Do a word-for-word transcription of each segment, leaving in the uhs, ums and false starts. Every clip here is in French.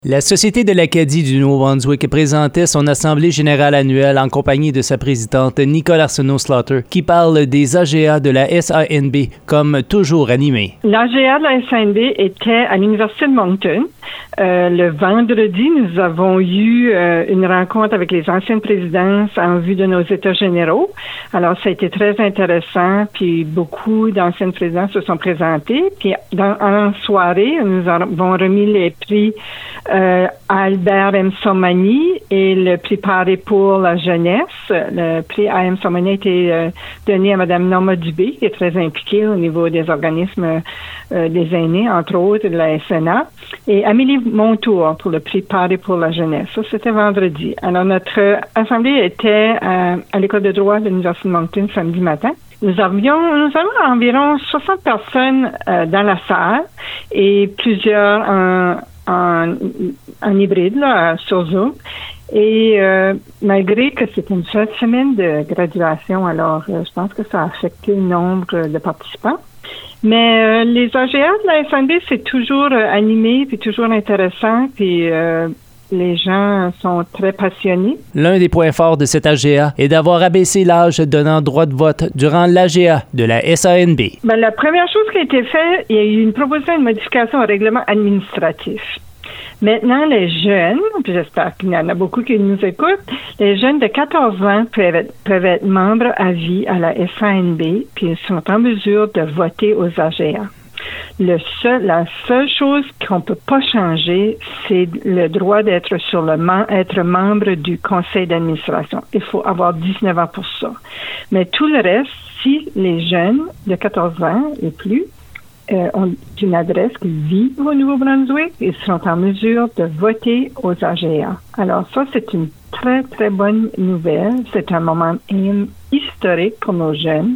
La Société de l'Acadie du Nouveau-Brunswick présentait son assemblée générale annuelle en compagnie de sa présidente Nicole Arsenault-Slaughter, qui parle des A G A de la S A N B comme toujours animés. L'A G A de la S A N B était à l'Université de Moncton. Euh, le vendredi, nous avons eu euh, une rencontre avec les anciennes présidences en vue de nos États généraux. Alors, ça a été très intéressant, puis beaucoup d'anciennes présidences se sont présentées. Puis, dans, en soirée, nous avons remis les prix euh, à Albert M. Somani et le prix Paré pour la jeunesse. Le prix A M. Somani a été euh, donné à Mme Norma Dubé, qui est très impliquée au niveau des organismes euh, des aînés, entre autres, de la S N A. Et Amélie Montour pour le prix Paré pour la jeunesse. Ça, c'était vendredi. Alors, notre assemblée était à, à l'école de droit de l'Université de Moncton samedi matin. Nous avions, nous avons environ soixante personnes euh, dans la salle et plusieurs en, en, en hybride, là, sur Zoom. Et euh, malgré que c'est une seule semaine de graduation, alors euh, je pense que ça a affecté le nombre de participants. Mais euh, les A G A de la S A N B, c'est toujours euh, animé, puis toujours intéressant, puis euh, les gens sont très passionnés. L'un des points forts de cet A G A est d'avoir abaissé l'âge donnant droit de vote durant l'A G A de la S A N B. Ben, la première chose qui a été faite, il y a eu une proposition de modification au règlement administratif. Maintenant, les jeunes, puis j'espère qu'il y en a beaucoup qui nous écoutent, les jeunes de quatorze ans peuvent être, peuvent être membres à vie à la S A N B, puis ils sont en mesure de voter aux A G A. Le seul, la seule chose qu'on peut pas changer, c'est le droit d'être sur le être membre du conseil d'administration. Il faut avoir dix-neuf ans pour ça. Mais tout le reste, si les jeunes de quatorze ans et plus Euh, ont une adresse qui vit au Nouveau-Brunswick, ils sont en mesure de voter aux A G A. Alors ça, c'est une très, très bonne nouvelle. C'est un moment historique pour nos jeunes.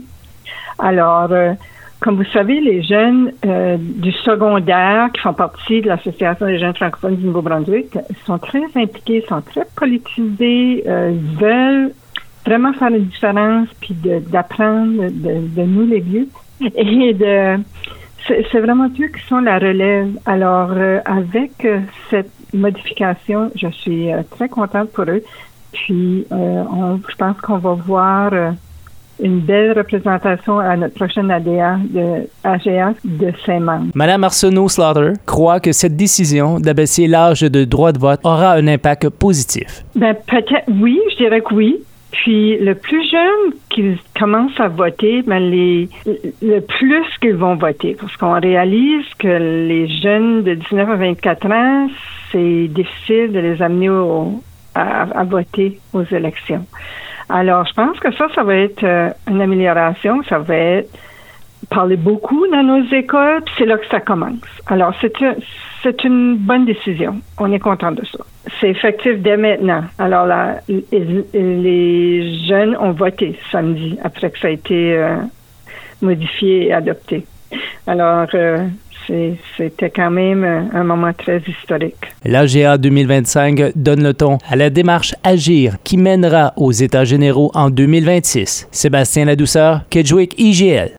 Alors, euh, comme vous savez, les jeunes euh, du secondaire qui font partie de l'Association des jeunes francophones du Nouveau-Brunswick sont très impliqués, sont très politisés, euh, ils veulent vraiment faire une différence, puis de, d'apprendre de, de nous, les vieux, et de... C'est, c'est vraiment eux qui sont la relève. Alors, euh, avec euh, cette modification, je suis euh, très contente pour eux. Puis, euh, on, je pense qu'on va voir euh, une belle représentation à notre prochaine A D A de A G A de ses membres. Mme Arsenault-Slaughter croit que cette décision d'abaisser l'âge de droit de vote aura un impact positif. Ben, peut-être, oui, je dirais que oui. Puis, le plus jeune qu'ils commencent à voter, ben les, le plus qu'ils vont voter. Parce qu'on réalise que les jeunes de dix-neuf à vingt-quatre ans, c'est difficile de les amener au, à, à voter aux élections. Alors, je pense que ça, ça va être euh, une amélioration. Ça va être parler beaucoup dans nos écoles, puis c'est là que ça commence. Alors, c'est, un, c'est une bonne décision. On est content de ça. C'est effectif dès maintenant. Alors, là, les jeunes ont voté samedi, après que ça a été euh, modifié et adopté. Alors, euh, c'est, c'était quand même un moment très historique. L'A G A deux mille vingt-cinq donne le ton à la démarche Agir qui mènera aux États généraux en deux mille vingt-six. Sébastien Ladouceur, Kedgewick I G L.